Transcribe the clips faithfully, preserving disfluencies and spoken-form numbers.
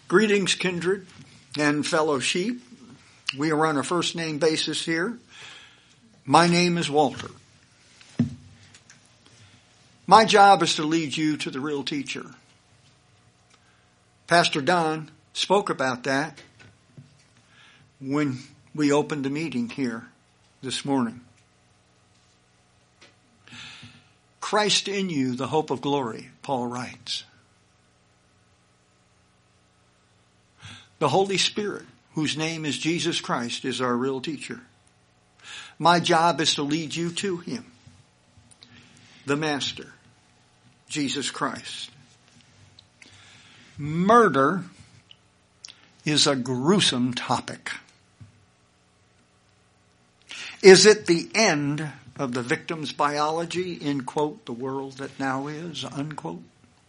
Greetings, kindred and fellow sheep. We are on a first name basis here. My name is Walter. My job is to lead you to the real teacher. Pastor Don spoke about that when we opened the meeting here this morning. Christ in you, the hope of glory, Paul writes. The Holy Spirit, whose name is Jesus Christ, is our real teacher. My job is to lead you to Him, the Master, Jesus Christ. Murder is a gruesome topic. Is it the end of the victim's biology in, quote, the world that now is, unquote?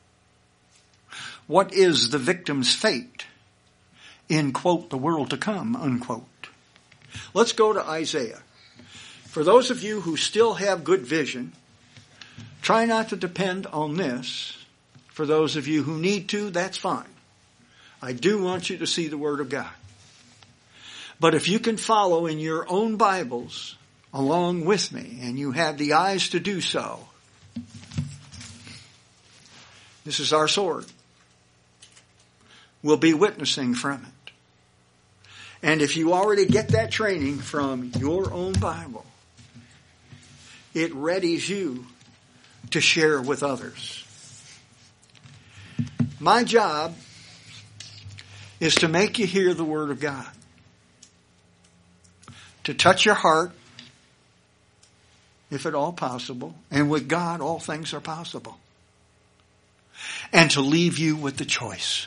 What is the victim's fate in, quote, the world to come, unquote? Let's go to Isaiah. For those of you who still have good vision, try not to depend on this. For those of you who need to, that's fine. I do want you to see the Word of God. But if you can follow in your own Bibles along with me, and you have the eyes to do so, this is our sword. We'll be witnessing from it. And if you already get that training from your own Bible, it readies you to share with others. My job is to make you hear the Word of God, to touch your heart, if at all possible, and with God all things are possible, and to leave you with the choice.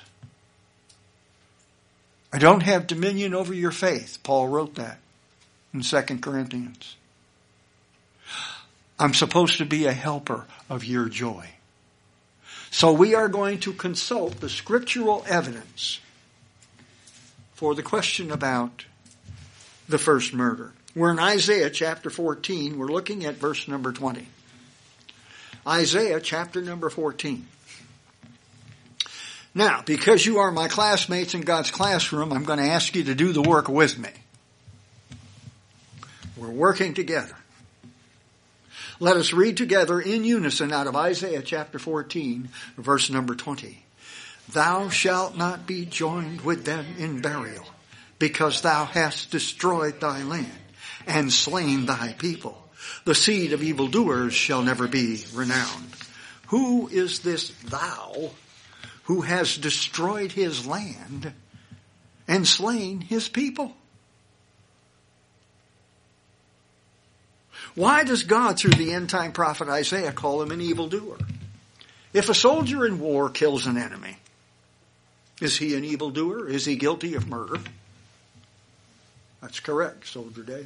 I don't have dominion over your faith. Paul wrote that in Second Corinthians. I'm supposed to be a helper of your joy. So we are going to consult the scriptural evidence for the question about the first murder. We're in Isaiah chapter fourteen. We're looking at verse number twenty. Isaiah chapter number fourteen. Now, because you are my classmates in God's classroom, I'm going to ask you to do the work with me. We're working together. Let us read together in unison out of Isaiah chapter fourteen, verse number twenty. Thou shalt not be joined with them in burial, because thou hast destroyed thy land and slain thy people. The seed of evildoers shall never be renowned. Who is this thou who has destroyed his land and slain his people? Why does God, through the end-time prophet Isaiah, call him an evildoer? If a soldier in war kills an enemy, is he an evildoer? Is he guilty of murder? That's correct, Soldier Dave.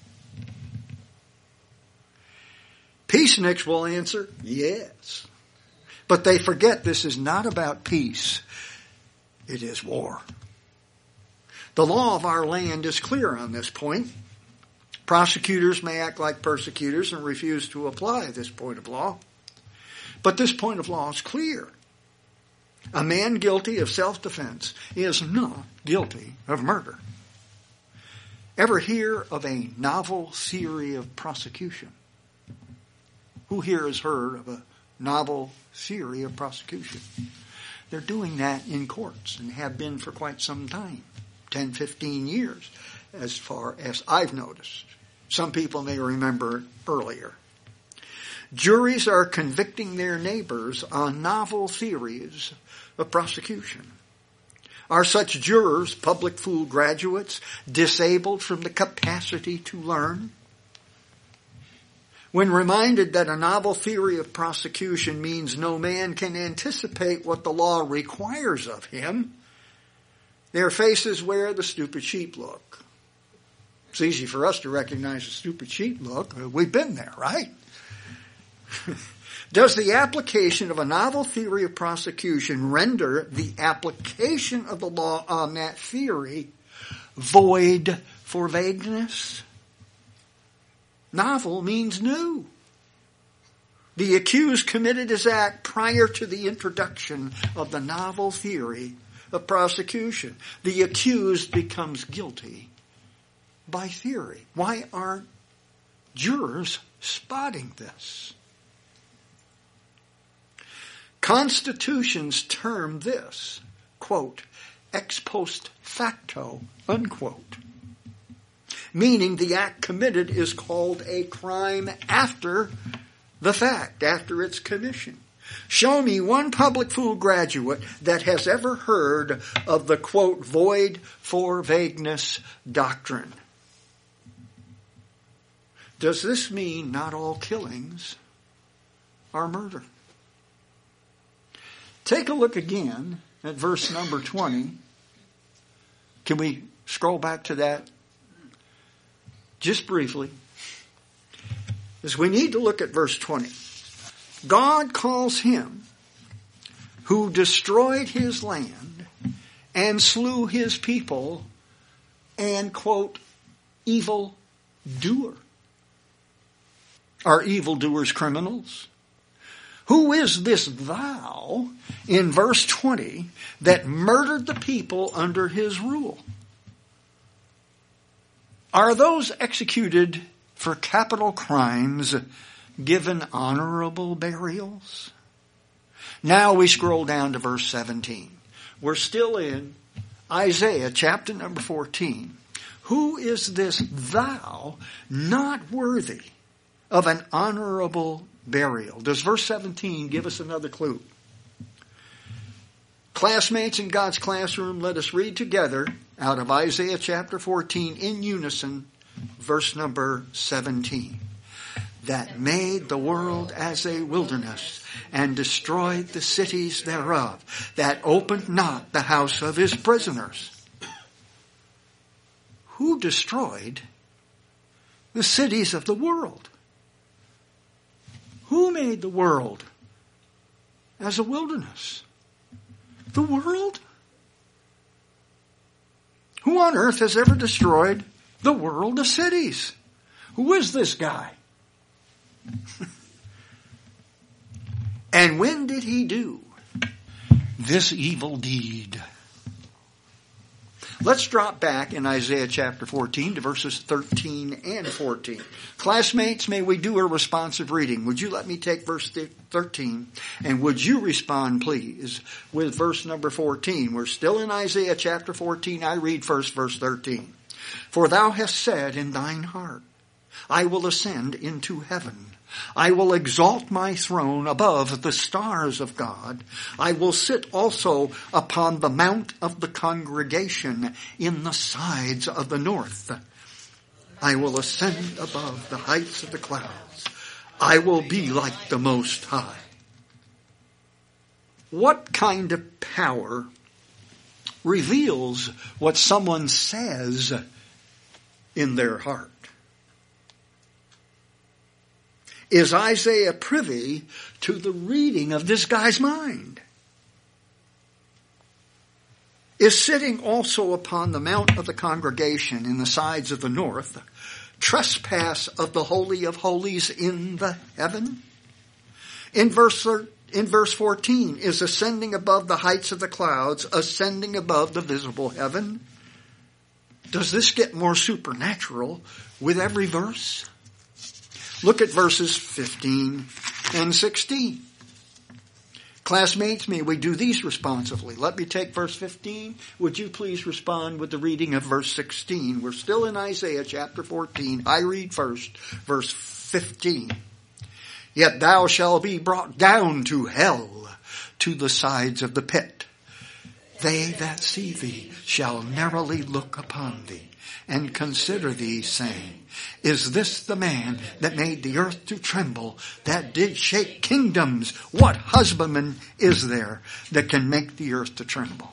Peaceniks will answer, yes. But they forget this is not about peace. It is war. The law of our land is clear on this point. Prosecutors may act like persecutors and refuse to apply this point of law. But this point of law is clear. A man guilty of self-defense is not guilty of murder. Ever hear of a novel theory of prosecution? Who here has heard of a novel theory of prosecution? They're doing that in courts and have been for quite some time, ten, fifteen years, as far as I've noticed. Some people may remember it earlier. Juries are convicting their neighbors on novel theories of prosecution. Are such jurors public school graduates disabled from the capacity to learn? When reminded that a novel theory of prosecution means no man can anticipate what the law requires of him, their faces wear the stupid sheep look. It's easy for us to recognize the stupid sheep look. We've been there, right? Does the application of a novel theory of prosecution render the application of the law on that theory void for vagueness? Novel means new. The accused committed his act prior to the introduction of the novel theory of prosecution. The accused becomes guilty by theory. Why aren't jurors spotting this? Constitutions term this, quote, ex post facto, unquote. Meaning the act committed is called a crime after the fact, after its commission. Show me one public school graduate that has ever heard of the, quote, void for vagueness doctrine. Does this mean not all killings are murder? Take a look again at verse number twenty. Can we scroll back to that? Just briefly. As we need to look at verse twenty. God calls him who destroyed his land and slew his people and, quote, evil doer. Are evildoers criminals? Who is this thou in verse twenty that murdered the people under his rule? Are those executed for capital crimes given honorable burials? Now we scroll down to verse seventeen. We're still in Isaiah chapter number fourteen. Who is this thou not worthy of an honorable burial? Does verse seventeen give us another clue? Classmates in God's classroom, let us read together out of Isaiah chapter fourteen in unison, verse number seventeen. That made the world as a wilderness and destroyed the cities thereof, that opened not the house of his prisoners. Who destroyed the cities of the world? Who made the world as a wilderness? The world? Who on earth has ever destroyed the world of cities? Who is this guy? And when did he do this evil deed? Let's drop back in Isaiah chapter fourteen to verses thirteen and fourteen. Classmates, may we do a responsive reading. Would you let me take verse thirteen? And would you respond, please, with verse number fourteen? We're still in Isaiah chapter fourteen. I read first verse thirteen. For thou hast said in thine heart, I will ascend into heaven. I will exalt my throne above the stars of God. I will sit also upon the mount of the congregation in the sides of the north. I will ascend above the heights of the clouds. I will be like the Most High. What kind of power reveals what someone says in their heart? Is Isaiah privy to the reading of this guy's mind? Is sitting also upon the mount of the congregation in the sides of the north, trespass of the Holy of Holies in the heaven? In verse in verse fourteen, is ascending above the heights of the clouds, ascending above the visible heaven? Does this get more supernatural with every verse? Look at verses fifteen and sixteen. Classmates, may we do these responsively. Let me take verse fifteen. Would you please respond with the reading of verse sixteen? We're still in Isaiah chapter fourteen. I read first verse fifteen. Yet thou shalt be brought down to hell, to the sides of the pit. They that see thee shall narrowly look upon thee, and consider thee, saying, is this the man that made the earth to tremble, that did shake kingdoms? What husbandman is there that can make the earth to tremble?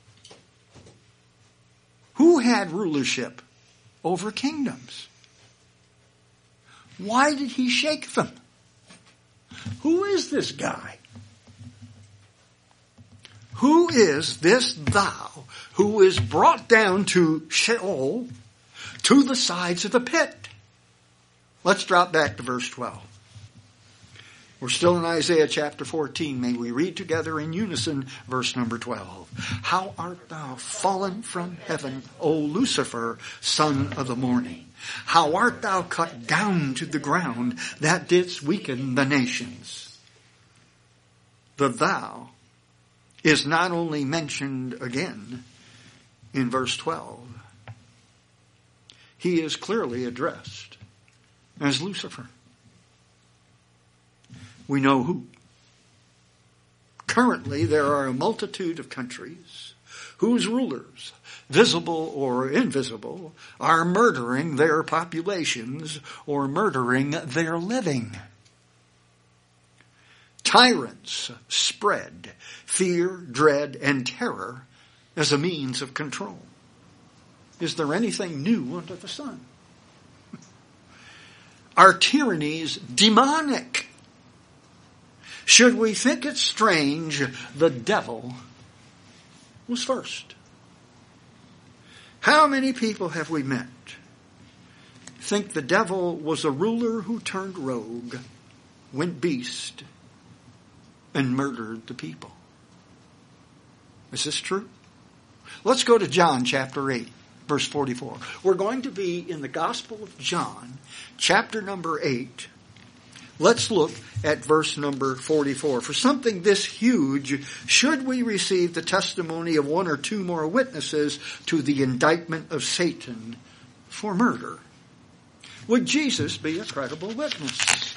Who had rulership over kingdoms? Why did he shake them? Who is this guy? Who is this thou who is brought down to Sheol, to the sides of the pit? Let's drop back to verse twelve. We're still in Isaiah chapter fourteen. May we read together in unison verse number twelve. How art thou fallen from heaven, O Lucifer, son of the morning? How art thou cut down to the ground that didst weaken the nations? The thou is not only mentioned again in verse twelve. He is clearly addressed as Lucifer. We know who. Currently, there are a multitude of countries whose rulers, visible or invisible, are murdering their populations or murdering their living. Tyrants spread fear, dread, and terror as a means of control. Is there anything new under the sun? Are tyrannies demonic? Should we think it strange the devil was first? How many people have we met think the devil was a ruler who turned rogue, went beast, and murdered the people? Is this true? Let's go to John chapter eight, verse forty-four. We're going to be in the Gospel of John, chapter number eight. Let's look at verse number forty-four. For something this huge, should we receive the testimony of one or two more witnesses to the indictment of Satan for murder? Would Jesus be a credible witness?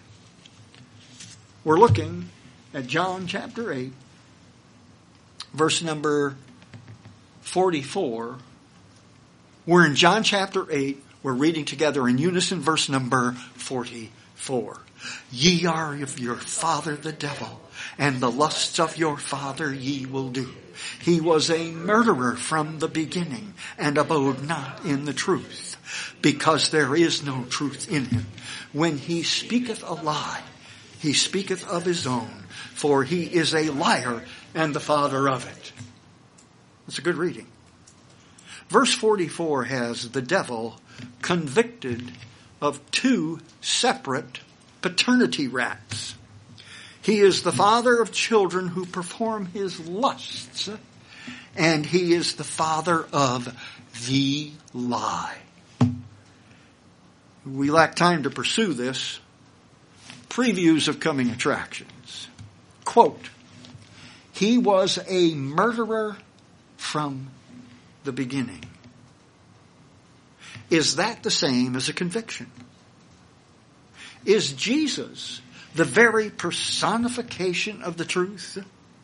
We're looking at John chapter eight, verse number forty-four. We're in John chapter eight. We're reading together in unison verse number forty-four. Ye are of your father the devil, and the lusts of your father ye will do. He was a murderer from the beginning, and abode not in the truth, because there is no truth in him. When he speaketh a lie, he speaketh of his own, for he is a liar and the father of it. That's a good reading. Verse forty-four has the devil convicted of two separate paternity rats. He is the father of children who perform his lusts, and he is the father of the lie. We lack time to pursue this. Previews of coming attractions. Quote, he was a murderer from the beginning. Is that the same as a conviction? Is Jesus the very personification of the truth?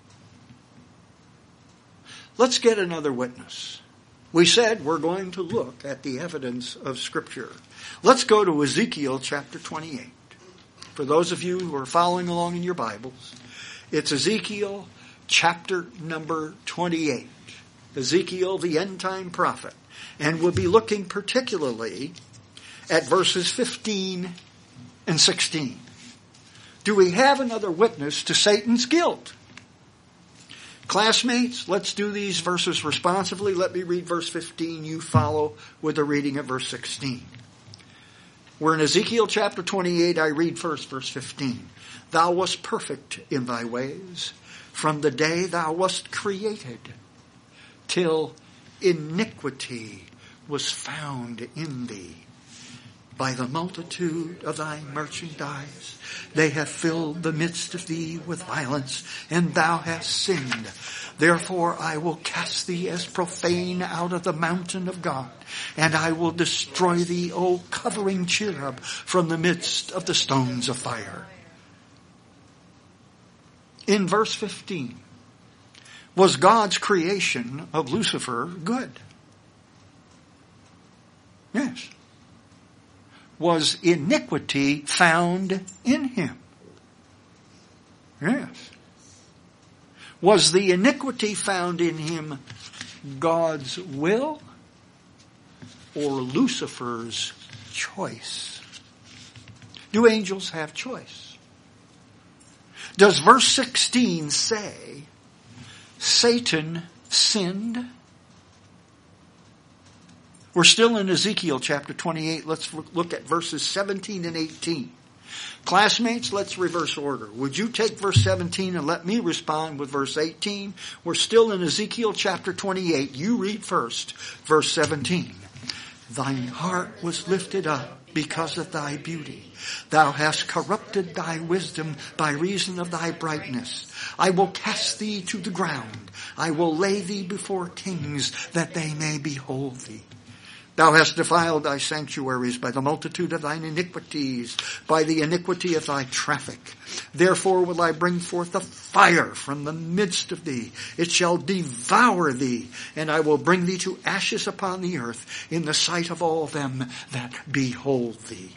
Let's get another witness. We said we're going to look at the evidence of Scripture. Let's go to Ezekiel chapter twenty-eight. For those of you who are following along in your Bibles, it's Ezekiel chapter number twenty-eight. Ezekiel, the end-time prophet. And we'll be looking particularly at verses fifteen and sixteen. Do we have another witness to Satan's guilt? Classmates, let's do these verses responsively. Let me read verse fifteen. You follow with the reading of verse sixteen. We're in Ezekiel chapter twenty-eight. I read first verse fifteen. Thou wast perfect in thy ways from the day thou wast created, till iniquity was found in thee. By the multitude of thy merchandise, they have filled the midst of thee with violence, and thou hast sinned. Therefore I will cast thee as profane out of the mountain of God, and I will destroy thee, O covering cherub, from the midst of the stones of fire. In verse fifteen, was God's creation of Lucifer good? Yes. Was iniquity found in him? Yes. Was the iniquity found in him God's will or Lucifer's choice? Do angels have choice? Does verse sixteen say Satan sinned? We're still in Ezekiel chapter twenty-eight. Let's look at verses seventeen and eighteen. Classmates, let's reverse order. Would you take verse seventeen and let me respond with verse eighteen? We're still in Ezekiel chapter twenty-eight. You read first, verse seventeen. Thine heart was lifted up because of thy beauty. Thou hast corrupted thy wisdom by reason of thy brightness. I will cast thee to the ground. I will lay thee before kings, that they may behold thee. Thou hast defiled thy sanctuaries by the multitude of thine iniquities, by the iniquity of thy traffic. Therefore will I bring forth a fire from the midst of thee. It shall devour thee, and I will bring thee to ashes upon the earth in the sight of all them that behold thee.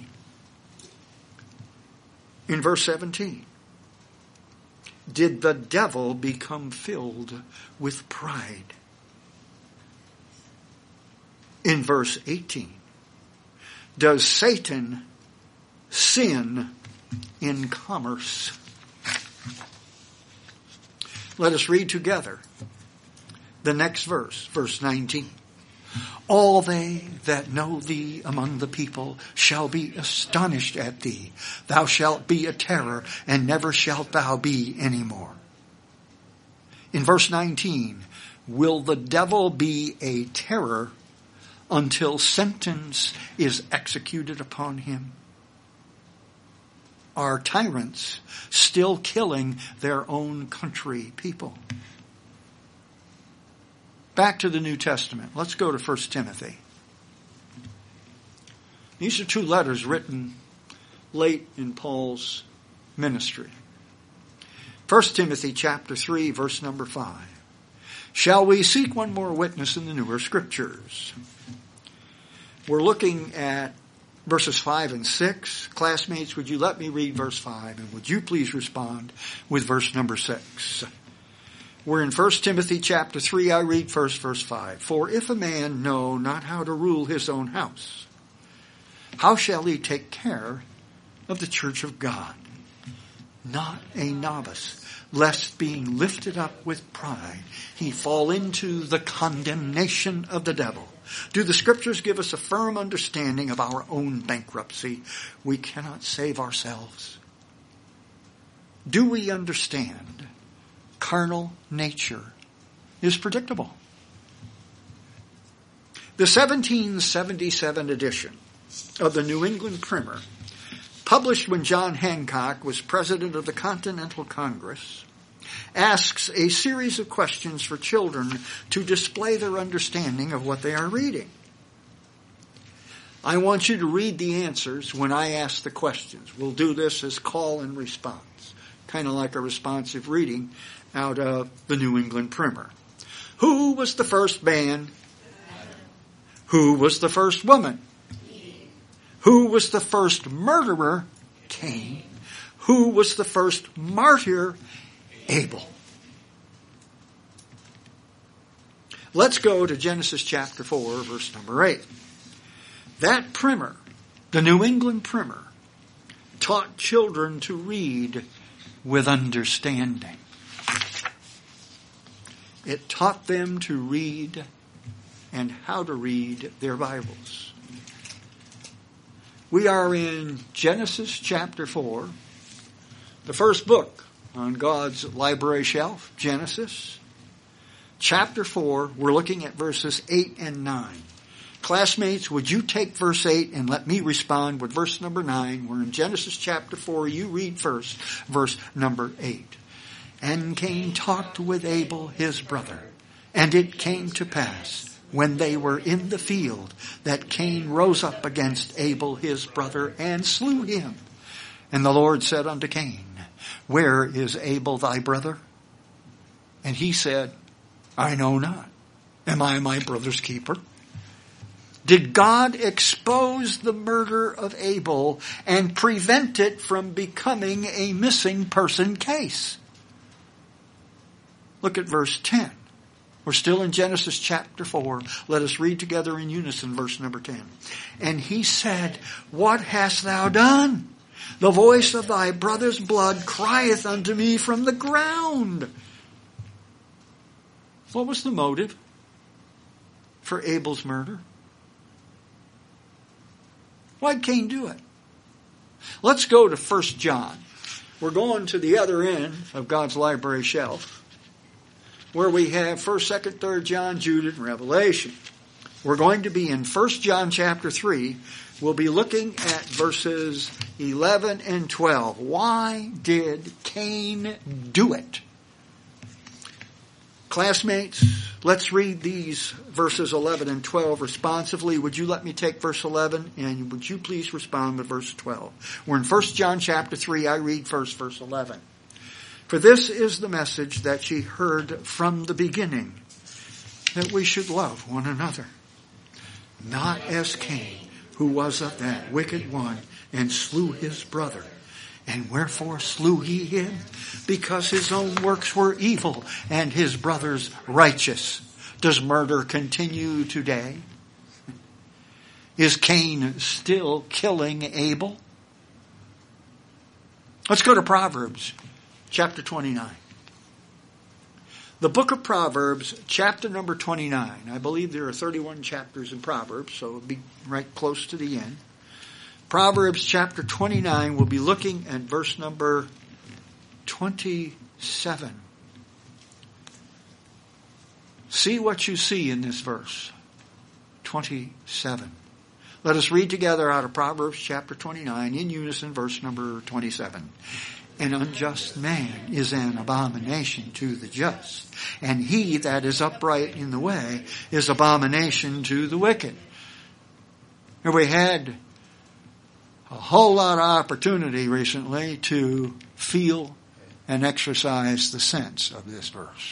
In verse seventeen, did the devil become filled with pride? In verse eighteen, does Satan sin in commerce? Let us read together the next verse, verse nineteen. All they that know thee among the people shall be astonished at thee. Thou shalt be a terror, and never shalt thou be any more. In verse nineteen, will the devil be a terror until sentence is executed upon him? Are tyrants still killing their own country people? Back to the New Testament. Let's go to First Timothy. These are two letters written late in Paul's ministry. First Timothy chapter three, verse number five. Shall we seek one more witness in the newer scriptures? We're looking at verses five and six. Classmates, would you let me read verse five, and would you please respond with verse number six? We're in First Timothy chapter three. I read first verse five. For if a man know not how to rule his own house, how shall he take care of the church of God? Not a novice, lest being lifted up with pride, he fall into the condemnation of the devil. Do the scriptures give us a firm understanding of our own bankruptcy? We cannot save ourselves. Do we understand carnal nature is predictable? The seventeen seventy-seven edition of the New England Primer, published when John Hancock was president of the Continental Congress, asks a series of questions for children to display their understanding of what they are reading. I want you to read the answers when I ask the questions. We'll do this as call and response, kind of like a responsive reading out of the New England Primer. Who was the first man? Who was the first woman? Who was the first murderer? Cain. Who was the first martyr? Abel. Let's go to Genesis chapter four, verse number eight. That primer, the New England Primer, taught children to read with understanding. It taught them to read and how to read their Bibles. We are in Genesis chapter four, the first book on God's library shelf, Genesis. Chapter four, we're looking at verses eight and nine. Classmates, would you take verse eight and let me respond with verse number nine? We're in Genesis chapter four. You read first, verse number eight. And Cain talked with Abel his brother, and it came to pass, when they were in the field, that Cain rose up against Abel his brother and slew him. And the Lord said unto Cain, Where is Abel thy brother? And he said, I know not. Am I my brother's keeper? Did God expose the murder of Abel and prevent it from becoming a missing person case? Look at verse ten. We're still in Genesis chapter four. Let us read together in unison verse number ten. And he said, What hast thou done? The voice of thy brother's blood crieth unto me from the ground. What was the motive for Abel's murder? Why'd Cain do it? Let's go to First John. We're going to the other end of God's library shelf, where we have First, Second, Third John, Jude, and Revelation. We're going to be in First John chapter three. We'll be looking at verses eleven and twelve. Why did Cain do it? Classmates, let's read these verses eleven and twelve responsively. Would you let me take verse eleven, and would you please respond with verse twelve? We're in First John chapter three. I read first verse eleven. For this is the message that ye heard from the beginning, that we should love one another, not as Cain, who was of that wicked one, and slew his brother. And wherefore slew he him? Because his own works were evil, and his brother's righteous. Does murder continue today? Is Cain still killing Abel? Let's go to Proverbs chapter twenty-nine. The book of Proverbs, chapter number twenty-nine. I believe there are thirty-one chapters in Proverbs, so it'll be right close to the end. Proverbs chapter twenty-nine, we'll be looking at verse number twenty-seven. See what you see in this verse. twenty-seven. Let us read together out of Proverbs chapter twenty-nine in unison, verse number twenty-seven. An unjust man is an abomination to the just, and he that is upright in the way is abomination to the wicked. Here we had a whole lot of opportunity recently to feel and exercise the sense of this verse.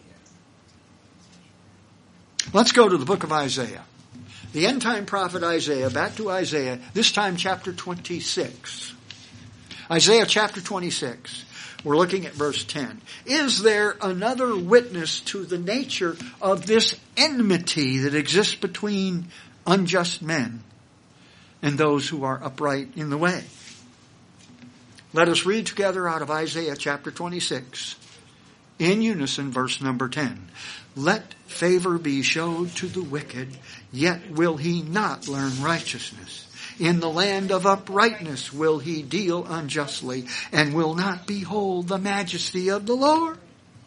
Let's go to the book of Isaiah. The end-time prophet Isaiah, back to Isaiah, this time chapter twenty-six. Isaiah chapter twenty-six. We're looking at verse ten. Is there another witness to the nature of this enmity that exists between unjust men and those who are upright in the way? Let us read together out of Isaiah chapter twenty-six, in unison, verse number ten. Let favor be showed to the wicked, yet will he not learn righteousness. In the land of uprightness will he deal unjustly, and will not behold the majesty of the Lord.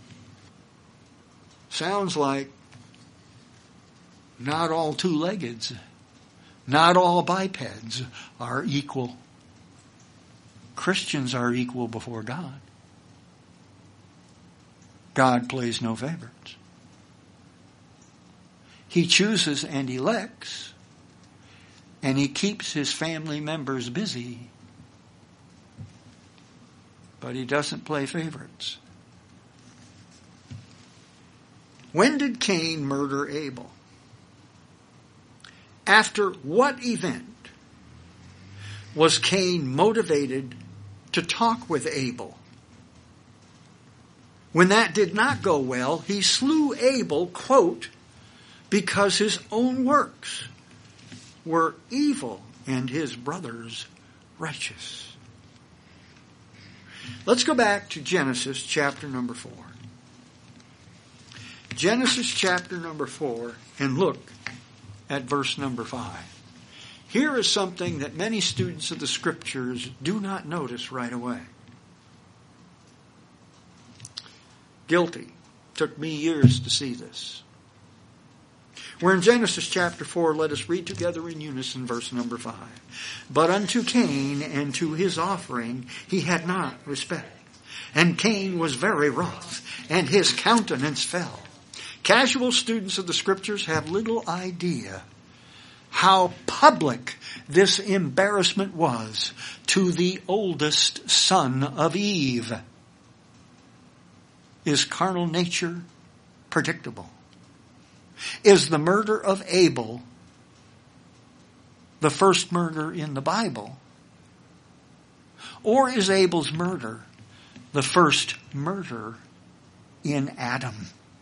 Sounds like not all two-leggeds, not all bipeds are equal. Christians are equal before God. God plays no favorites. He chooses and elects, and he keeps his family members busy, but he doesn't play favorites. When did Cain murder Abel? After what event was Cain motivated to talk with Abel? When that did not go well, he slew Abel, quote, because his own works were evil and his brother's righteous. Let's go back to Genesis chapter number four. Genesis chapter number four, and look at verse number five. Here is something that many students of the Scriptures do not notice right away. Guilty. Took me years to see this. We're in Genesis chapter four. Let us read together in unison verse number five. But unto Cain and to his offering he had not respect. And Cain was very wroth, and his countenance fell. Casual students of the Scriptures have little idea how public this embarrassment was to the oldest son of Eve. Is carnal nature predictable? Is the murder of Abel the first murder in the Bible? Or is Abel's murder the first murder in Adam?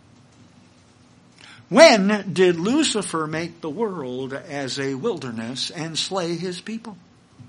When did Lucifer make the world as a wilderness and slay his people?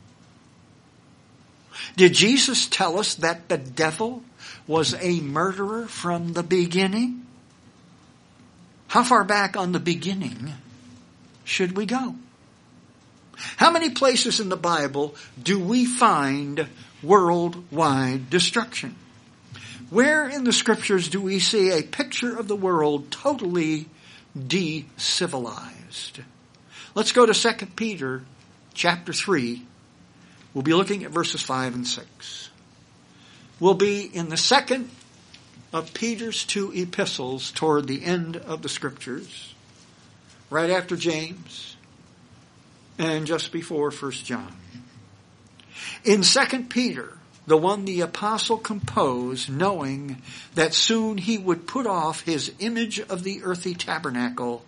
Did Jesus tell us that the devil was a murderer from the beginning? How far back on the beginning should we go? How many places in the Bible do we find worldwide destruction? Where in the Scriptures do we see a picture of the world totally de-civilized? Let's go to Second Peter chapter three. We'll be looking at verses five and six. We'll be in the second of Peter's two epistles toward the end of the Scriptures, right after James and just before First John. In Second Peter, the one the apostle composed, knowing that soon he would put off his image of the earthly tabernacle,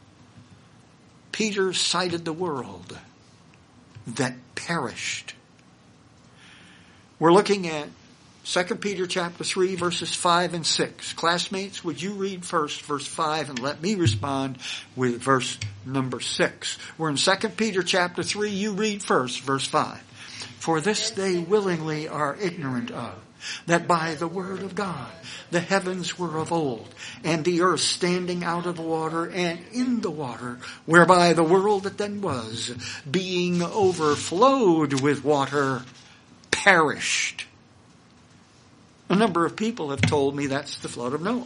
Peter cited the world that perished. We're looking at Second Peter chapter three, verses five and six. Classmates, would you read first verse five and let me respond with verse number six. We're in Second Peter chapter three. You read first verse five. For this they willingly are ignorant of, that by the word of God the heavens were of old, and the earth standing out of the water and in the water, whereby the world that then was, being overflowed with water, perished. A number of people have told me that's the flood of Noah.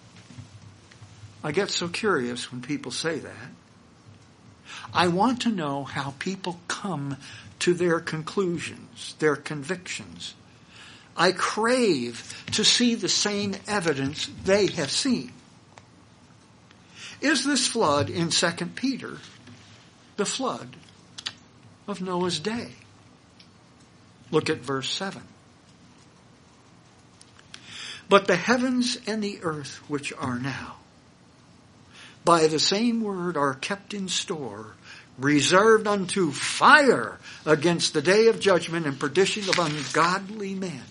I get so curious when people say that. I want to know how people come to their conclusions, their convictions. I crave to see the same evidence they have seen. Is this flood in Second Peter the flood of Noah's day? Look at verse seven. But the heavens and the earth which are now, by the same word are kept in store, reserved unto fire against the day of judgment and perdition of ungodly men.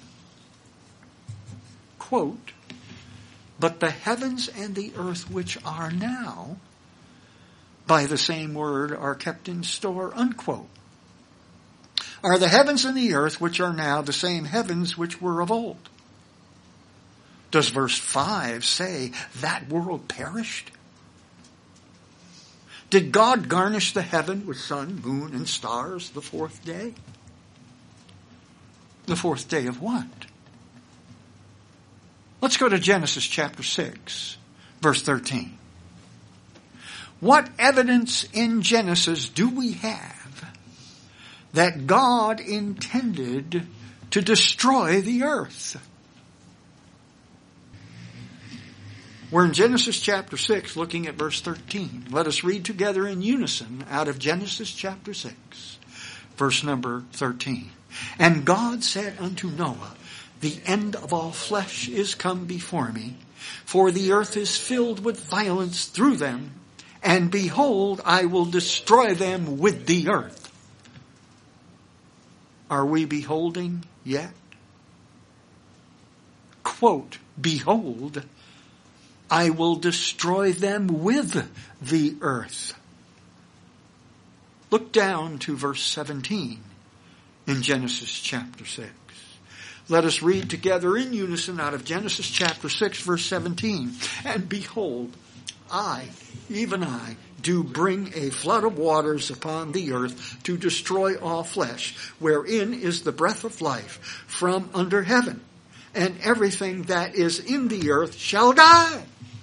Quote, but the heavens and the earth which are now, by the same word are kept in store, unquote. Are the heavens and the earth which are now the same heavens which were of old? Does verse five say that world perished? Did God garnish the heaven with sun, moon, and stars the fourth day? The fourth day of what? Let's go to Genesis chapter six, verse thirteen. What evidence in Genesis do we have that God intended to destroy the earth? We're in Genesis chapter six, looking at verse thirteen. Let us read together in unison out of Genesis chapter six, verse number thirteen. And God said unto Noah, the end of all flesh is come before me, for the earth is filled with violence through them, and behold, I will destroy them with the earth. Are we beholding yet? Quote, behold, I will destroy them with the earth. Look down to verse seventeen in Genesis chapter six. Let us read together in unison out of Genesis chapter six, verse seventeen. And behold, I, even I, do bring a flood of waters upon the earth to destroy all flesh, wherein is the breath of life from under heaven, and everything that is in the earth shall die.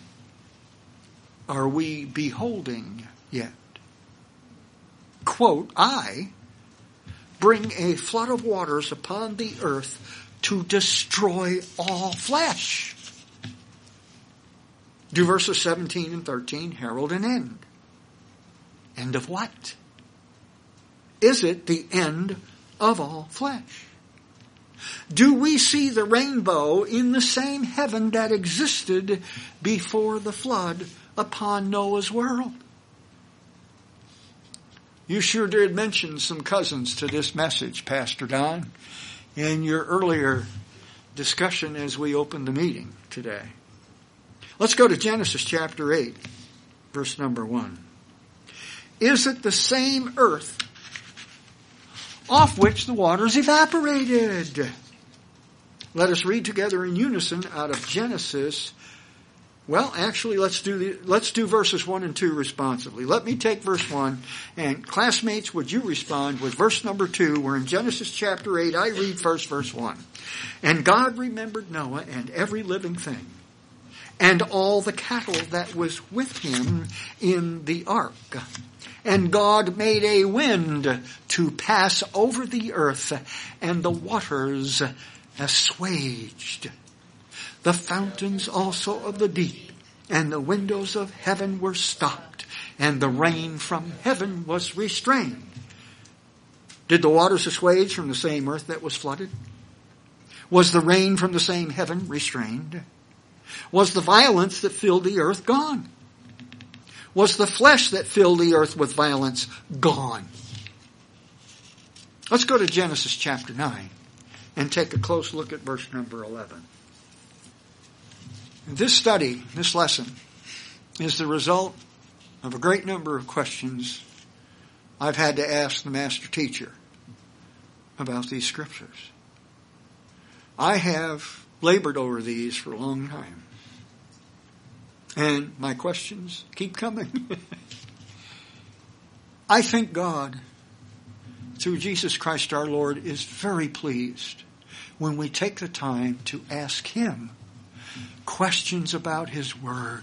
Are we beholding yet? Quote, I bring a flood of waters upon the earth to destroy all flesh. Do verses seventeen and thirteen herald an end? End of what? Is it the end of all flesh? Do we see the rainbow in the same heaven that existed before the flood upon Noah's world? You sure did mention some cousins to this message, Pastor Don, in your earlier discussion as we opened the meeting today. Let's go to Genesis chapter eight, verse number one. Is it the same earth off which the waters evaporated? Let us read together in unison out of Genesis Well, actually, let's do the, let's do verses one and two responsively. Let me take verse one, and classmates, would you respond with verse number two? We're in Genesis chapter eight. I read first verse one. And God remembered Noah and every living thing, and all the cattle that was with him in the ark. And God made a wind to pass over the earth, and the waters assuaged. The fountains also of the deep and the windows of heaven were stopped, and the rain from heaven was restrained. Did the waters assuage from the same earth that was flooded? Was the rain from the same heaven restrained? Was the violence that filled the earth gone? Was the flesh that filled the earth with violence gone? Let's go to Genesis chapter nine and take a close look at verse number eleven. This study, this lesson, is the result of a great number of questions I've had to ask the master teacher about these scriptures. I have labored over these for a long time. And my questions keep coming. I think God, through Jesus Christ our Lord, is very pleased when we take the time to ask Him questions about His Word.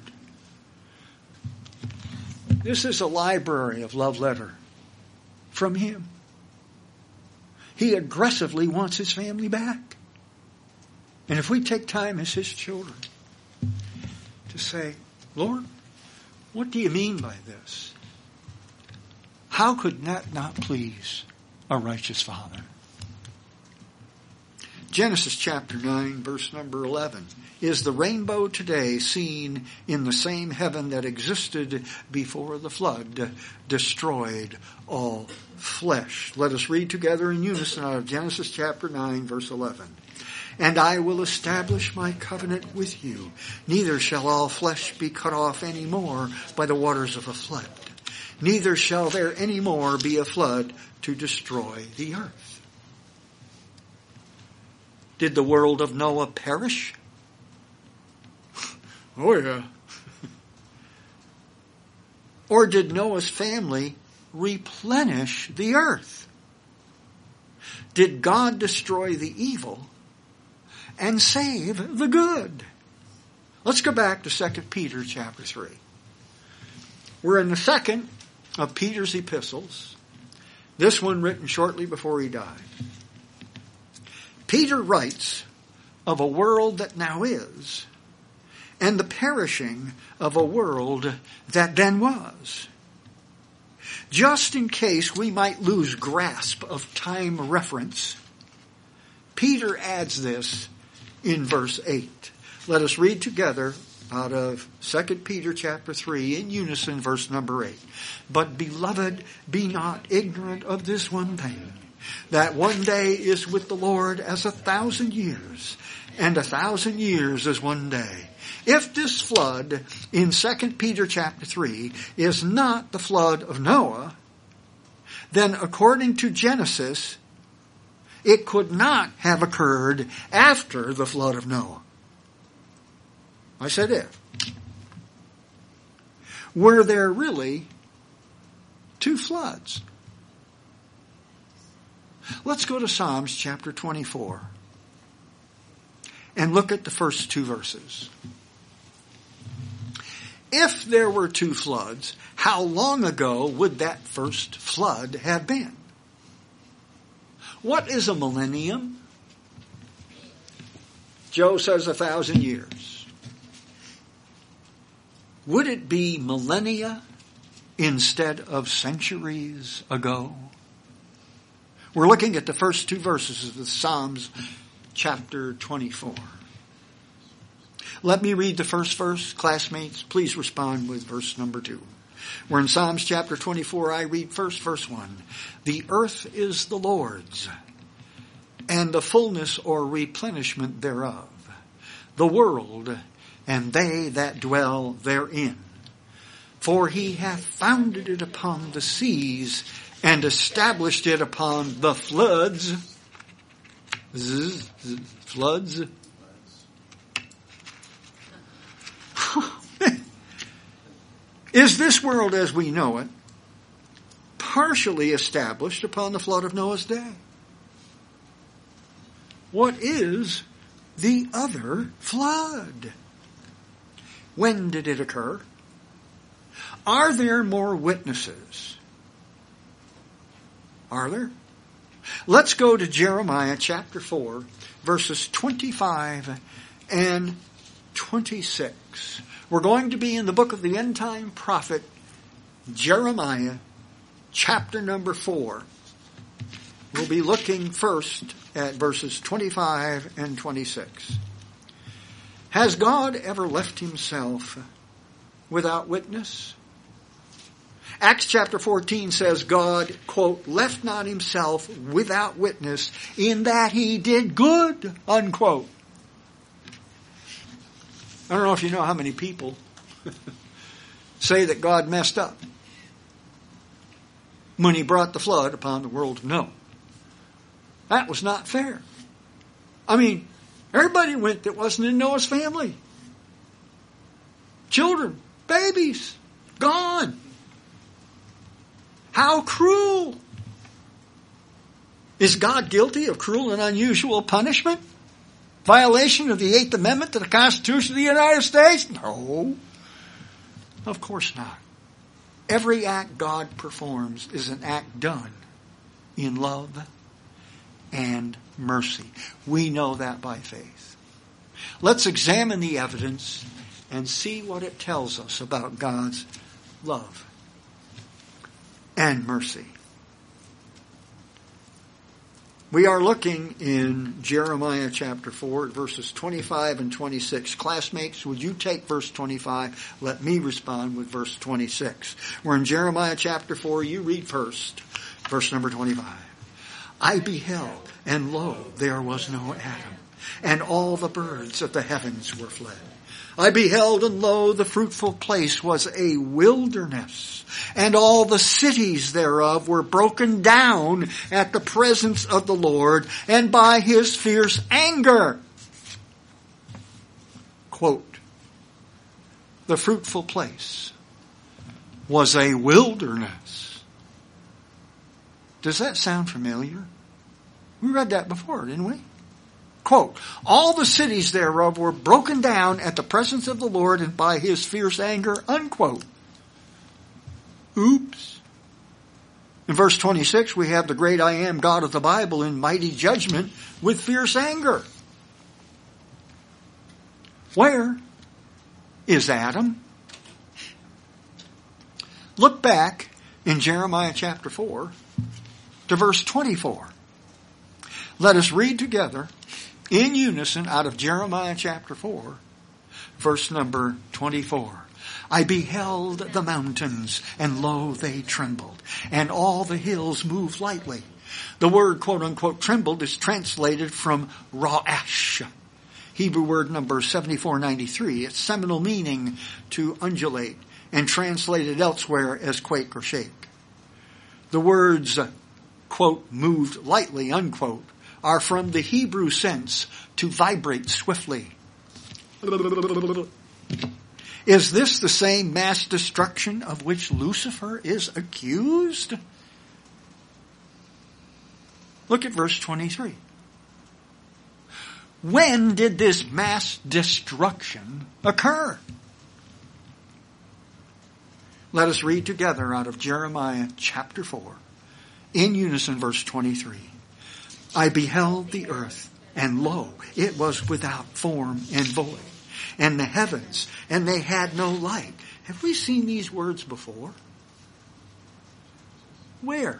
This is a library of love letter from Him. He aggressively wants His family back. And if we take time as His children to say, Lord, what do you mean by this? How could that not please a righteous Father? Genesis chapter nine, verse number eleven. Is the rainbow today seen in the same heaven that existed before the flood destroyed all flesh? Let us read together in unison out of Genesis chapter nine, verse eleven. And I will establish my covenant with you. Neither shall all flesh be cut off any more by the waters of a flood. Neither shall there any more be a flood to destroy the earth. Did the world of Noah perish? Oh yeah. Or did Noah's family replenish the earth? Did God destroy the evil and save the good? Let's go back to Second Peter chapter three. We're in the second of Peter's epistles. This one written shortly before he died. Peter writes of a world that now is, and the perishing of a world that then was. Just in case we might lose grasp of time reference, Peter adds this in verse eight. Let us read together out of Second Peter chapter three in unison, verse number eight. But beloved, be not ignorant of this one thing, that one day is with the Lord as a thousand years, and a thousand years as one day. If this flood in Second Peter chapter three is not the flood of Noah, then according to Genesis, it could not have occurred after the flood of Noah. I said if. Were there really two floods? Let's go to Psalms chapter twenty-four and look at the first two verses. If there were two floods, how long ago would that first flood have been? What is a millennium? Joe says a thousand years. Would it be millennia instead of centuries ago? We're looking at the first two verses of the Psalms chapter twenty-four. Let me read the first verse. Classmates, please respond with verse number two. We're in Psalms chapter twenty-four. I read first verse one. The earth is the Lord's, and the fullness or replenishment thereof, the world, and they that dwell therein. For he hath founded it upon the seas, and established it upon the floods. Zzz, zzz, floods. Is this world as we know it partially established upon the flood of Noah's day? What is the other flood? When did it occur? Are there more witnesses? Are there? Let's go to Jeremiah chapter four, verses twenty-five and twenty-six. We're going to be in the book of the end-time prophet, Jeremiah, chapter number four. We'll be looking first at verses twenty-five and twenty-six. Has God ever left himself without witness? Acts chapter fourteen says God, quote, left not himself without witness in that he did good, unquote. I don't know if you know how many people say that God messed up when he brought the flood upon the world of Noah. That was not fair. I mean, everybody went that wasn't in Noah's family. Children, babies, gone. How cruel. Is God guilty of cruel and unusual punishment? Violation of the Eighth Amendment to the Constitution of the United States? No. Of course not. Every act God performs is an act done in love and mercy. We know that by faith. Let's examine the evidence and see what it tells us about God's love and mercy. We are looking in Jeremiah chapter four, verses twenty-five and twenty-six. Classmates, would you take verse twenty-five? Let me respond with verse twenty-six. We're in Jeremiah chapter four. You read first, verse number twenty-five. I beheld, and lo, there was no Adam, and all the birds of the heavens were fled. I beheld, and lo, the fruitful place was a wilderness, and all the cities thereof were broken down at the presence of the Lord, and by his fierce anger. Quote, the fruitful place was a wilderness. Does that sound familiar? We read that before, didn't we? Quote, all the cities thereof were broken down at the presence of the Lord and by his fierce anger, unquote. Oops. In verse twenty-six, we have the great I am God of the Bible in mighty judgment with fierce anger. Where is Adam? Look back in Jeremiah chapter four to verse twenty-four. Let us read together in unison out of Jeremiah chapter four, verse number twenty-four. I beheld the mountains, and lo, they trembled, and all the hills moved lightly. The word, quote unquote, trembled is translated from ra'ash, Hebrew word number seventy-four ninety-three. Its seminal meaning to undulate, and translated elsewhere as quake or shake. The words, quote, moved lightly, unquote, are from the Hebrew sense to vibrate swiftly. Is this the same mass destruction of which Lucifer is accused? Look at verse twenty-three. When did this mass destruction occur? Let us read together out of Jeremiah chapter four, in unison verse twenty-three. I beheld the earth, and lo, it was without form and void, and the heavens, and they had no light. Have we seen these words before? Where?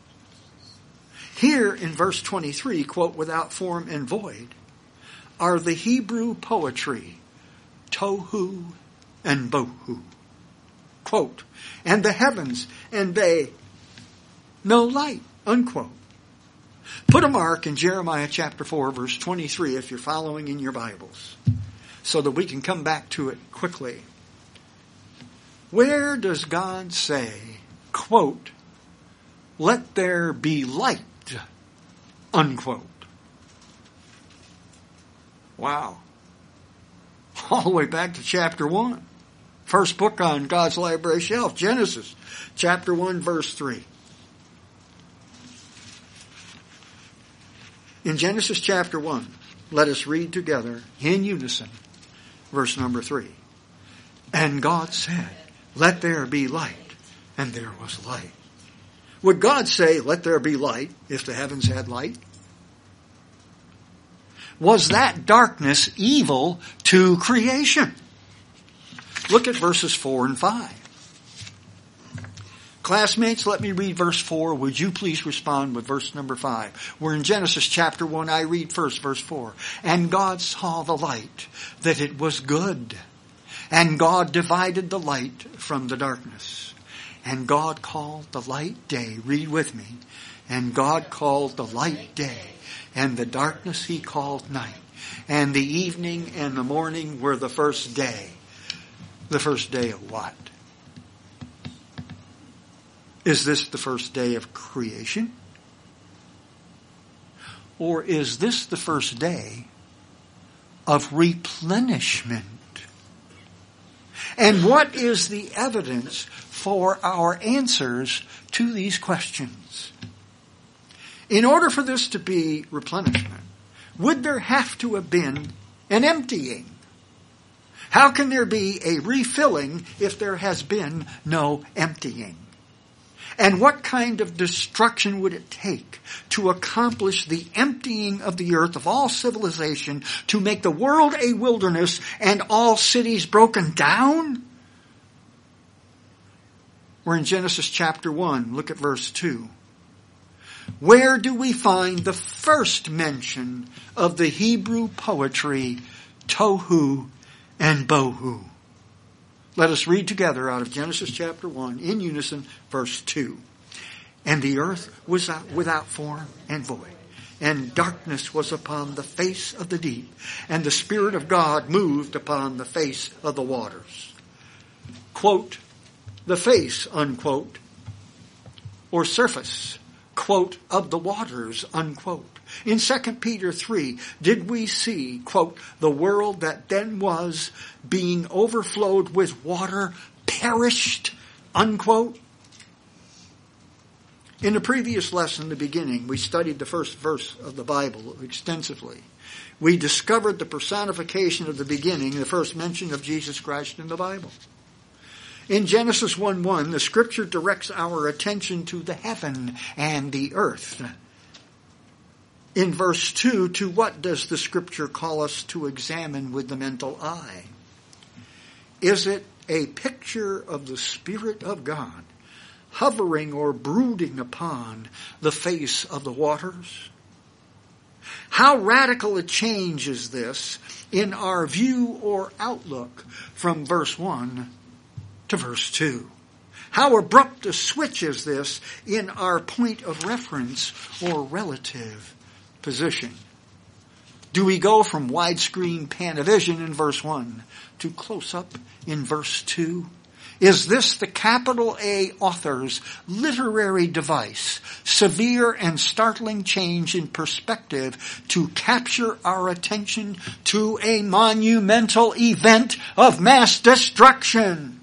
Here in verse twenty-three, quote, without form and void, are the Hebrew poetry, tohu and bohu. Quote, and the heavens, and they, no light, unquote. Put a mark in Jeremiah chapter four, verse twenty-three, if you're following in your Bibles, so that we can come back to it quickly. Where does God say, quote, let there be light, unquote? Wow. All the way back to chapter one. First book on God's library shelf, Genesis chapter one, verse three. In Genesis chapter one, let us read together in unison verse number three. And God said, let there be light, and there was light. Would God say, let there be light, if the heavens had light? Was that darkness evil to creation? Look at verses four and five. Classmates, let me read verse four. Would you please respond with verse number five? We're in Genesis chapter one. I read first verse four. And God saw the light, that it was good. And God divided the light from the darkness. And God called the light day. Read with me. And God called the light day. And the darkness he called night. And the evening and the morning were the first day. The first day of what? Is this the first day of creation? Or is this the first day of replenishment? And what is the evidence for our answers to these questions? In order for this to be replenishment, would there have to have been an emptying? How can there be a refilling if there has been no emptying? And what kind of destruction would it take to accomplish the emptying of the earth of all civilization, to make the world a wilderness and all cities broken down? We're in Genesis chapter one. Look at verse two. Where do we find the first mention of the Hebrew poetry tohu and bohu? Let us read together out of Genesis chapter one in unison, verse two. And the earth was without form and void, and darkness was upon the face of the deep, and the Spirit of God moved upon the face of the waters. Quote, the face, unquote, or surface, quote, of the waters, unquote. In Second Peter three, did we see, quote, the world that then was being overflowed with water perished, unquote? In the previous lesson, the beginning, we studied the first verse of the Bible extensively. We discovered the personification of the beginning, the first mention of Jesus Christ in the Bible. In Genesis one one, the Scripture directs our attention to the heaven and the earth. In verse two, to what does the Scripture call us to examine with the mental eye? Is it a picture of the Spirit of God hovering or brooding upon the face of the waters? How radical a change is this in our view or outlook from verse one to verse two? How abrupt a switch is this in our point of reference or relative position? Do we go from widescreen Panavision in verse one to close-up in verse two? Is this the capital A author's literary device, severe and startling change in perspective to capture our attention to a monumental event of mass destruction?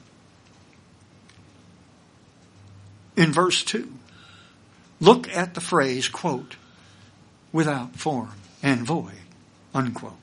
In verse two, look at the phrase, quote, without form and void, unquote.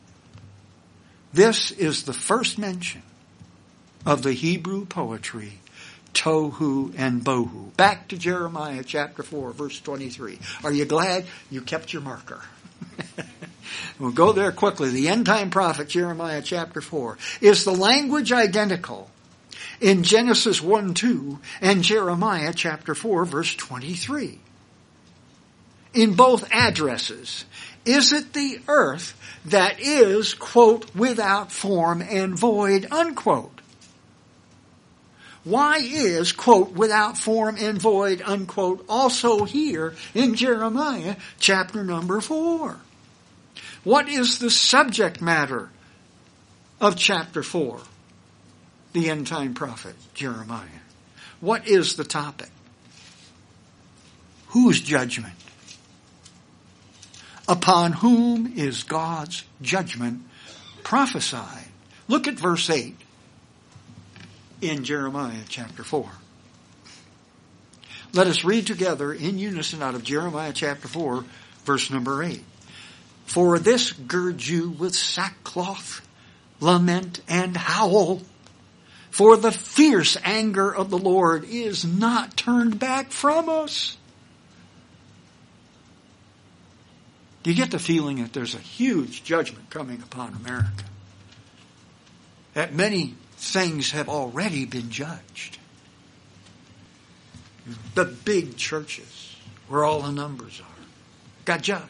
This is the first mention of the Hebrew poetry, tohu and bohu. Back to Jeremiah chapter four, verse twenty-three. Are you glad you kept your marker? We'll go there quickly. The end-time prophet, Jeremiah chapter four. Is the language identical in Genesis one two and Jeremiah chapter four, verse twenty-three? In both addresses, is it the earth that is, quote, without form and void, unquote? Why is, quote, without form and void, unquote, also here in Jeremiah chapter number four? What is the subject matter of chapter four, the end-time prophet, Jeremiah? What is the topic? Whose judgment? Upon whom is God's judgment prophesied? Look at verse eight. in Jeremiah chapter four. Let us read together in unison out of Jeremiah chapter four, verse number eight. For this gird you with sackcloth, lament and howl, for the fierce anger of the Lord is not turned back from us. Do you get the feeling that there's a huge judgment coming upon America? That many things have already been judged. The big churches, where all the numbers are, got judged.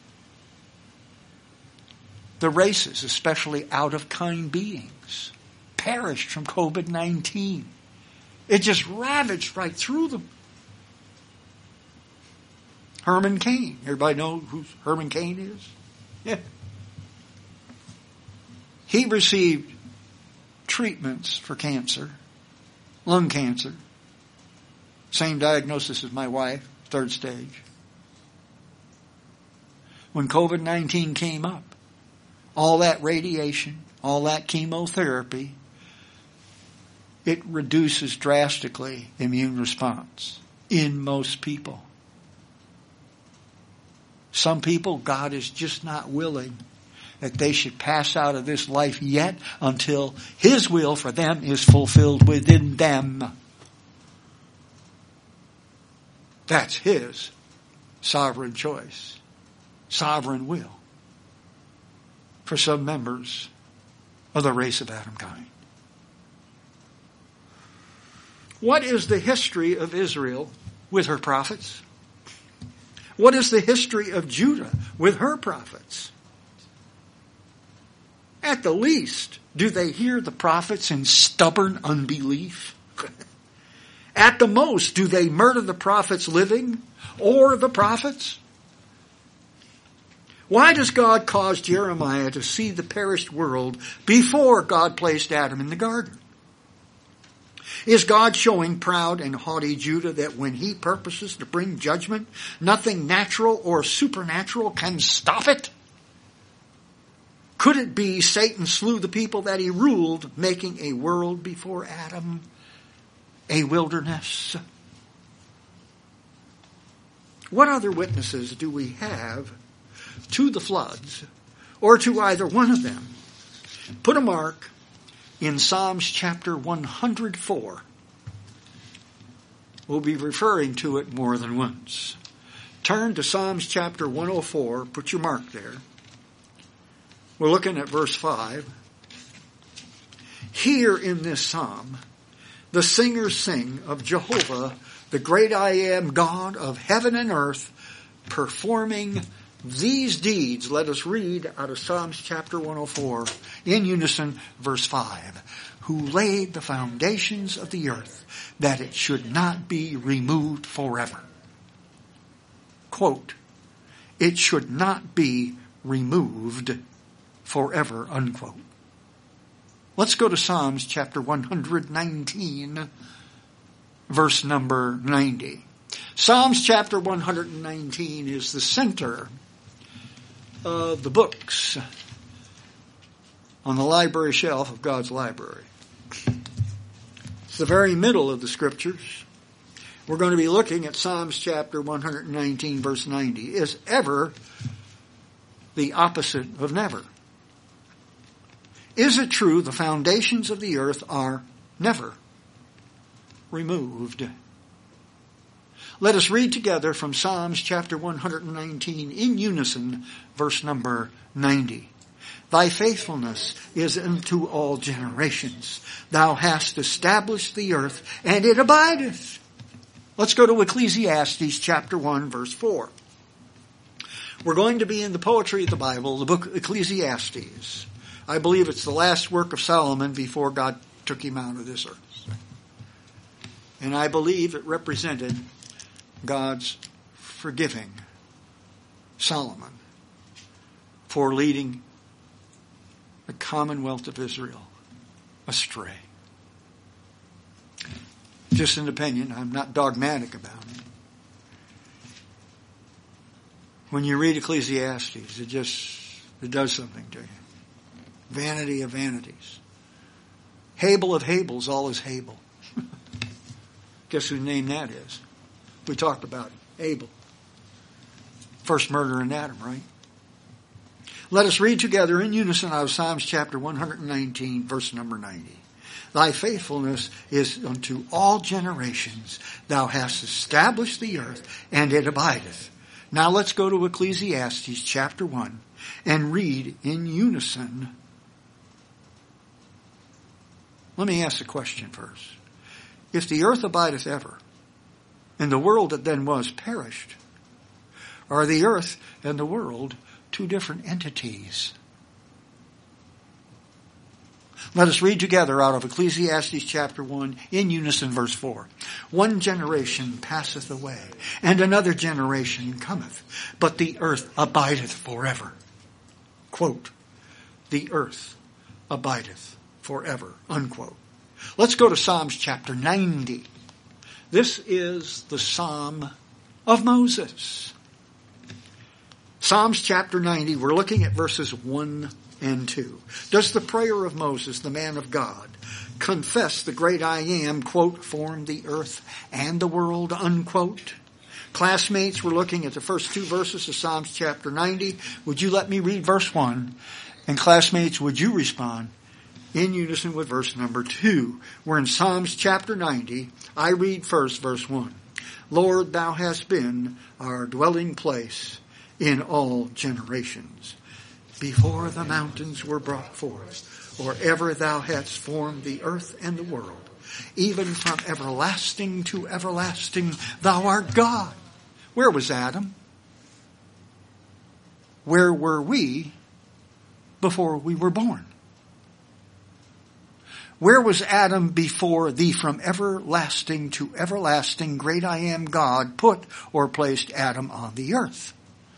The races, especially out-of-kind beings, perished from covid nineteen. It just ravaged right through them. Herman Cain. Everybody know who Herman Cain is? Yeah. He received treatments for cancer, lung cancer. Same diagnosis as my wife, third stage. When covid nineteen came up, all that radiation, all that chemotherapy, it reduces drastically immune response in most people. Some people, God is just not willing that they should pass out of this life yet until His will for them is fulfilled within them. That's His sovereign choice, sovereign will for some members of the race of Adamkind. What is the history of Israel with her prophets? What is the history of Judah with her prophets? At the least, do they hear the prophets in stubborn unbelief? At the most, do they murder the prophets living or the prophets? Why does God cause Jeremiah to see the perished world before God placed Adam in the garden? Is God showing proud and haughty Judah that when He purposes to bring judgment, nothing natural or supernatural can stop it? Could it be Satan slew the people that he ruled, making a world before Adam a wilderness? What other witnesses do we have to the floods, or to either one of them? Put a mark in Psalms chapter one hundred four. We'll be referring to it more than once. Turn to Psalms chapter one oh four. Put your mark there. We're looking at verse five. Here in this psalm, the singers sing of Jehovah, the great I am, God of heaven and earth, performing these deeds. Let us read out of Psalms chapter one oh four in unison, verse five. Who laid the foundations of the earth, that it should not be removed forever. Quote, it should not be removed forever, unquote. Let's go to Psalms chapter one hundred nineteen, verse number ninety. Psalms chapter one hundred nineteen is the center of the books on the library shelf of God's library. It's the very middle of the scriptures. We're going to be looking at Psalms chapter one hundred nineteen, verse ninety. Is ever the opposite of never? Is it true the foundations of the earth are never removed? Let us read together from Psalms chapter one hundred nineteen in unison, verse number ninety. Thy faithfulness is unto all generations. Thou hast established the earth, and it abideth. Let's go to Ecclesiastes chapter one, verse four. We're going to be in the poetry of the Bible, the book Ecclesiastes. I believe it's the last work of Solomon before God took him out of this earth. And I believe it represented God's forgiving Solomon for leading the commonwealth of Israel astray. Just an opinion. I'm not dogmatic about it. When you read Ecclesiastes, it just, it does something to you. Vanity of vanities. Habel of Habels, all is Habel. Guess whose name that is? We talked about it. Abel. First murder in Adam, right? Let us read together in unison out of Psalms chapter one nineteen, verse number ninety. Thy faithfulness is unto all generations. Thou hast established the earth, and it abideth. Now let's go to Ecclesiastes chapter one and read in unison. Let me ask the question first. If the earth abideth ever, and the world that then was perished, are the earth and the world two different entities? Let us read together out of Ecclesiastes chapter one in unison verse four. One generation passeth away, and another generation cometh, but the earth abideth forever. Quote, the earth abideth forever, unquote. Let's go to Psalms chapter ninety. This is the Psalm of Moses. Psalms chapter ninety, we're looking at verses one and two. Does the prayer of Moses, the man of God, confess the great I am, quote, formed the earth and the world, unquote? Classmates, we're looking at the first two verses of Psalms chapter ninety. Would you let me read verse one? And classmates, would you respond in unison with verse number two? We're in Psalms chapter ninety. I read first verse one. Lord, thou hast been our dwelling place in all generations. Before the mountains were brought forth, or ever thou hadst formed the earth and the world, even from everlasting to everlasting, thou art God. Where was Adam? Where were we before we were born? Where was Adam before the from everlasting to everlasting great I am God put or placed Adam on the earth?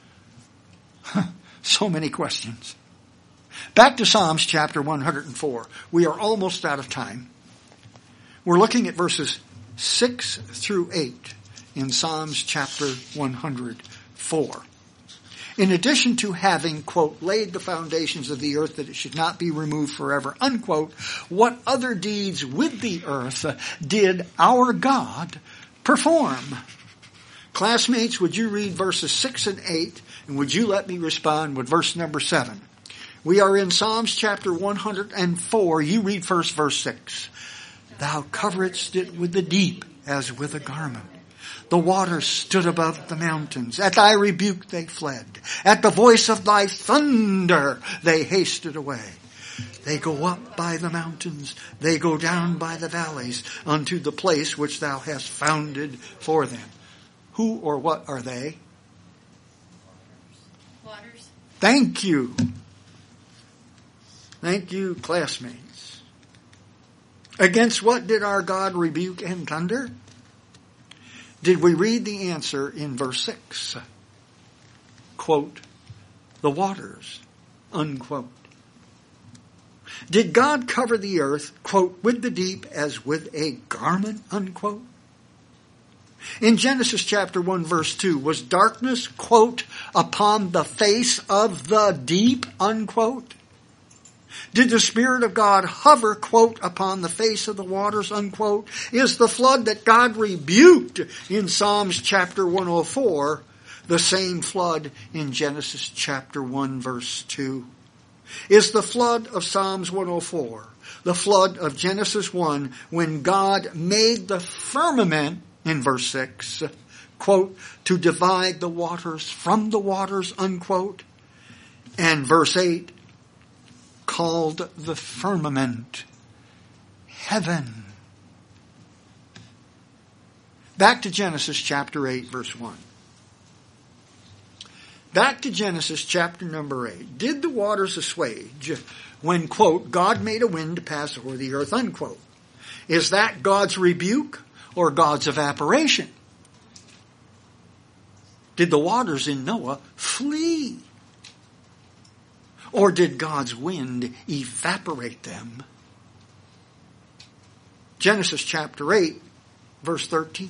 So many questions. Back to Psalms chapter one hundred four. We are almost out of time. We're looking at verses six through eight in Psalms chapter one hundred four. In addition to having, quote, laid the foundations of the earth that it should not be removed forever, unquote, what other deeds with the earth did our God perform? Classmates, would you read verses six and eight, and would you let me respond with verse number seven? We are in Psalms chapter one hundred four. You read first verse six. Thou coveredst it with the deep as with a garment. The waters stood above the mountains. At thy rebuke they fled. At the voice of thy thunder they hasted away. They go up by the mountains. They go down by the valleys unto the place which thou hast founded for them. Who or what are they? Waters. Thank you. Thank you, classmates. Against what did our God rebuke and thunder? Did we read the answer in verse six? Quote, the waters, unquote. Did God cover the earth, quote, with the deep as with a garment, unquote? In Genesis chapter one verse two, was darkness, quote, upon the face of the deep, unquote? Did the Spirit of God hover, quote, upon the face of the waters, unquote? Is the flood that God rebuked in Psalms chapter one oh four the same flood in Genesis chapter one verse two? Is the flood of Psalms one oh four the flood of Genesis one when God made the firmament in verse six, quote, to divide the waters from the waters, unquote? And verse eight, called the firmament heaven. Back to Genesis chapter eight, verse one. Back to Genesis chapter number eight. Did the waters assuage when, quote, God made a wind to pass over the earth, unquote? Is that God's rebuke or God's evaporation? Did the waters in Noah flee? Or did God's wind evaporate them? Genesis chapter eight, verse thirteen.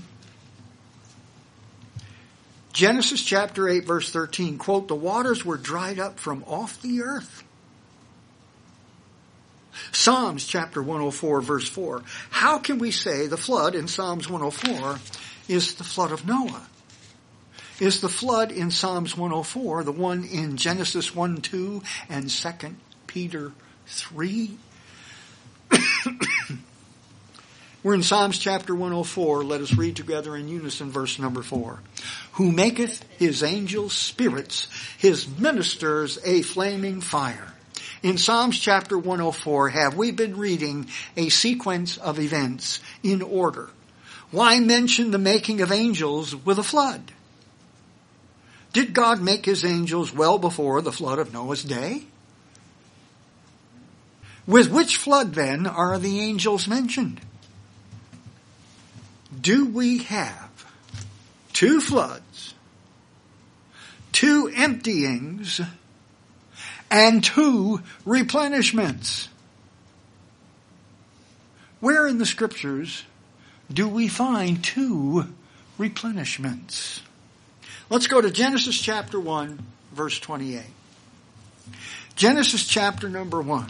Genesis chapter eight, verse thirteen, quote, the waters were dried up from off the earth. Psalms chapter one oh four verse four. How can we say the flood in Psalms one oh four is the flood of Noah? Is the flood in Psalms one oh four the one in Genesis one two and Second Peter three? We're in Psalms chapter one oh four. Let us read together in unison verse number four. Who maketh his angels spirits, his ministers a flaming fire. In Psalms chapter one oh four, have we been reading a sequence of events in order? Why mention the making of angels with a flood? Did God make his angels well before the flood of Noah's day? With which flood then are the angels mentioned? Do we have two floods, two emptyings, and two replenishments? Where in the scriptures do we find two replenishments? Let's go to Genesis chapter one, verse twenty-eight. Genesis chapter number one.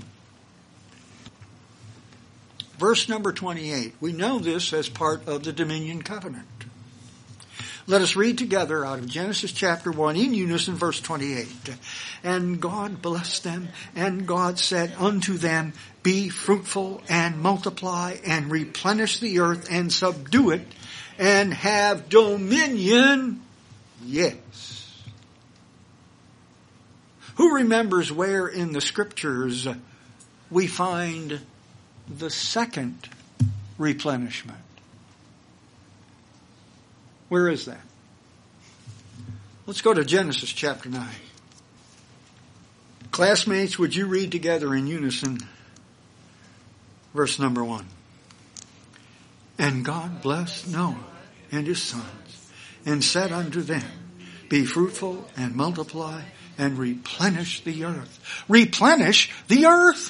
Verse number twenty-eight. We know this as part of the dominion covenant. Let us read together out of Genesis chapter one in unison verse twenty-eight. And God blessed them, and God said unto them, be fruitful and multiply and replenish the earth and subdue it and have dominion. Yes. Who remembers where in the scriptures we find the second replenishment? Where is that? Let's go to Genesis chapter nine. Classmates, would you read together in unison verse number one? And God blessed Noah and his sons and said unto them, be fruitful and multiply and replenish the earth. Replenish the earth.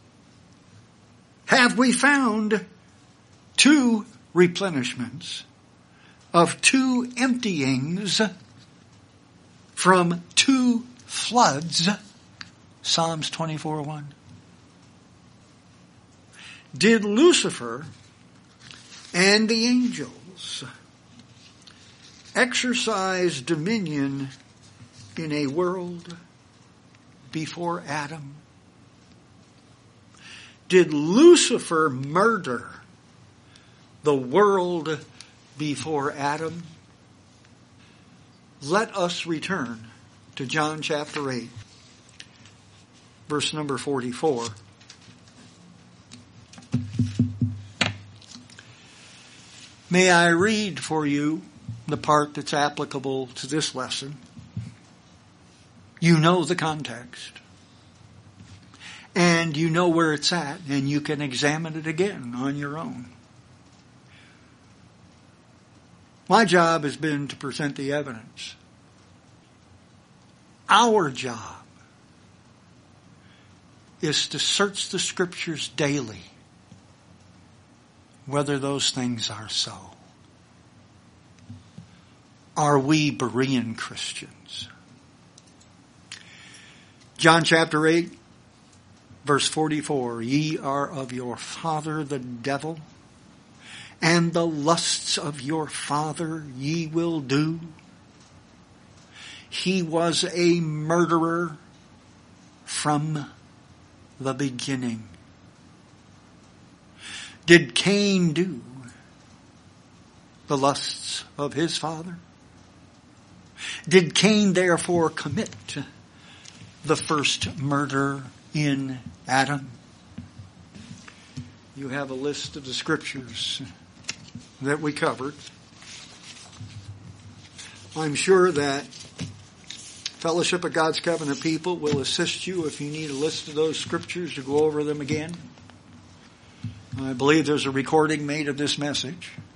Have we found two replenishments of two emptyings from two floods? Psalms twenty-four one. Did Lucifer and the angels exercise dominion in a world before Adam? Did Lucifer murder the world before Adam? Let us return to John chapter eight, verse number forty-four. May I read for you the part that's applicable to this lesson? You know the context. And you know where it's at, and you can examine it again on your own. My job has been to present the evidence. Our job is to search the scriptures daily, whether those things are so. Are we Berean Christians? John chapter eight, verse forty-four, ye are of your father the devil, and the lusts of your father ye will do. He was a murderer from the beginning. Did Cain do the lusts of his father? Did Cain therefore commit the first murder in Adam? You have a list of the scriptures that we covered. I'm sure that Fellowship of God's Covenant people will assist you if you need a list of those scriptures to go over them again. I believe there's a recording made of this message.